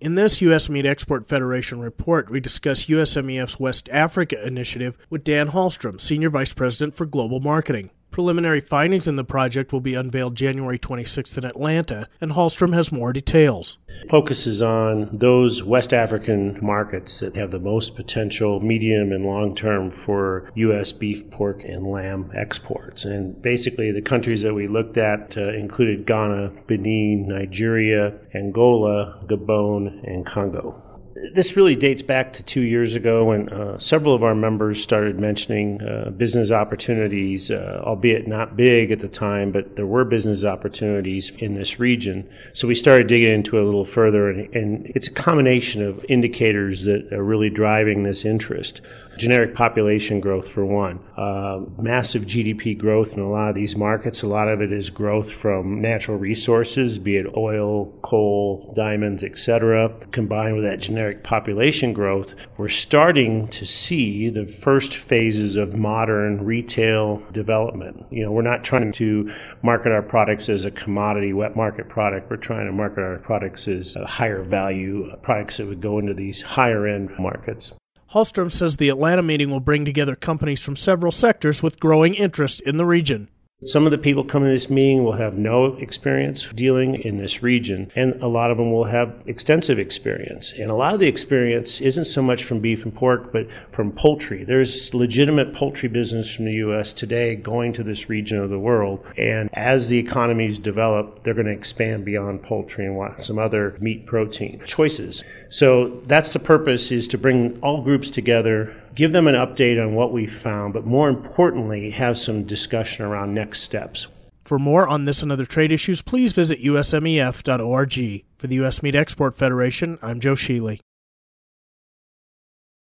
In this U.S. Meat Export Federation report, we discuss USMEF's West Africa initiative with Dan Hallstrom, Senior Vice President for Global Marketing. Preliminary findings in the project will be unveiled January 26th in Atlanta, and Hallstrom has more details. Focuses on those West African markets that have the most potential medium and long term for U.S. beef, pork, and lamb exports. And basically the countries that we looked at included Ghana, Benin, Nigeria, Angola, Gabon, and Congo. This really dates back to 2 years ago when several of our members started mentioning business opportunities, albeit not big at the time, but there were business opportunities in this region. So we started digging into it a little further, and it's a combination of indicators that are really driving this interest. Generic population growth, for one. Massive GDP growth in a lot of these markets. A lot of it is growth from natural resources, be it oil, coal, diamonds, etc. Combined with that generic population growth, we're starting to see the first phases of modern retail development. We're not trying to market our products as a commodity wet market product. We're trying to market our products as higher value products that would go into these higher end markets. Hallstrom says the Atlanta meeting will bring together companies from several sectors with growing interest in the region. Some of the people coming to this meeting will have no experience dealing in this region, and a lot of them will have extensive experience. And a lot of the experience isn't so much from beef and pork, but from poultry. There's legitimate poultry business from the U.S. today going to this region of the world, and as the economies develop, they're going to expand beyond poultry and want some other meat protein choices. So that's the purpose, is to bring all groups together, give them an update on what we found, but more importantly, have some discussion around next steps. For more on this and other trade issues, please visit usmef.org. For the U.S. Meat Export Federation, I'm Joe Sheely.